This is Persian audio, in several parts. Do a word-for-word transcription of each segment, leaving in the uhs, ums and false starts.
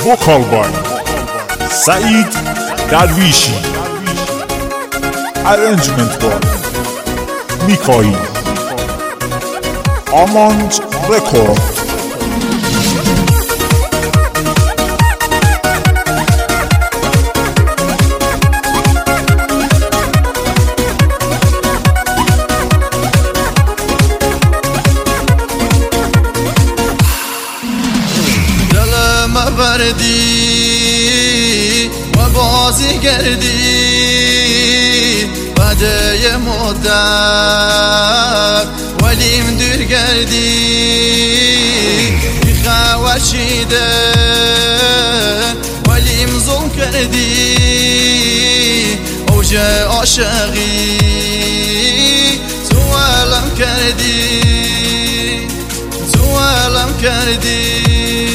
vocal by Saeed Darwishi, arrangement by Mikhail, Amand Record. بردی و بازی کردی بعد یه مدت ولیم دور کردی خوشیده ولیم ظلم کردی اوج عاشقی تو علم کردی تو علم کردی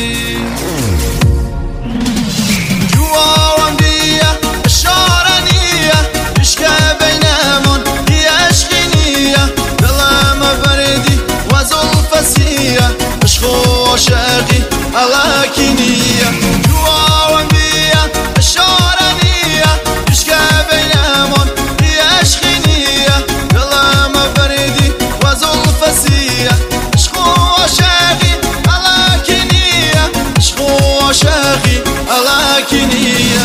عاشقی علاکینیه جوان بیا اشارنیه عشق بینمون بی عشقینیه دلم بردی و زلفسیه عشق عاشقی علاکینیه عشق عاشقی علاکینیه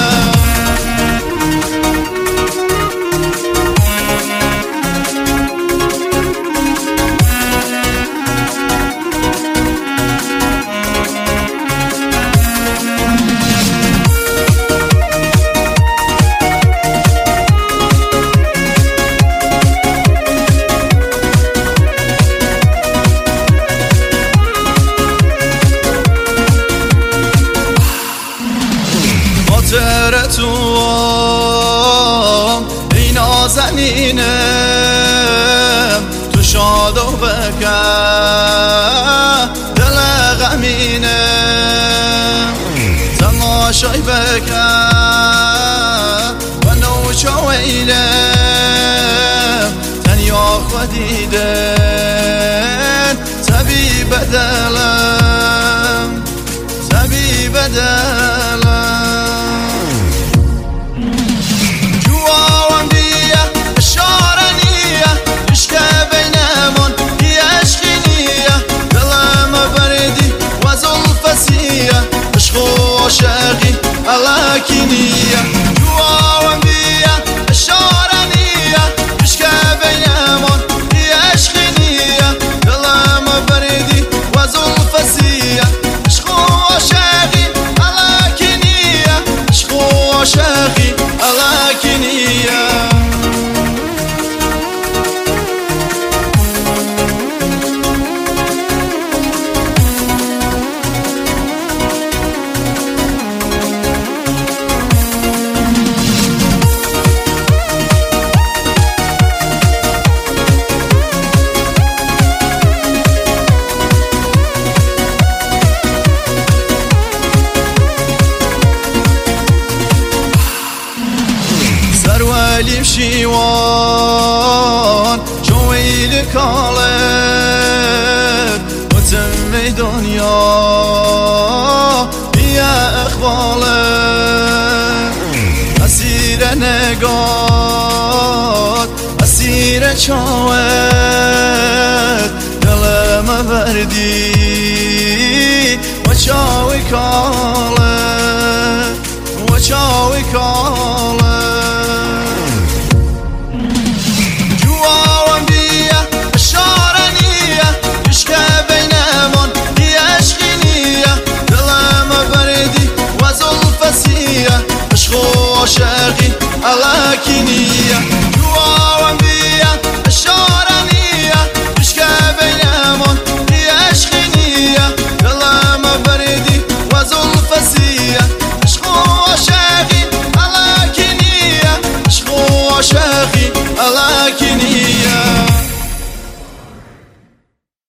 توام ای نازنینم تو شاد و بکن دل غمینم تماشای بکن و نوچو ویلم تنیا خودیدن طبیب دلم طبیب دلم عاشقی علاکینیه جوان بیا اشارنیه عشق بینمون بی عشقینیه دلم بردی و زلفسیه عشق عاشقی علاکینیه عشق عاشقی علاکینیه ولیم شیوان جویل کالب وتم دنیا بیا اخوالب اسیر نگات اسیر چاوت دلم بردی و چاوی کالب و چاوی کالب عاشقی علاکینیه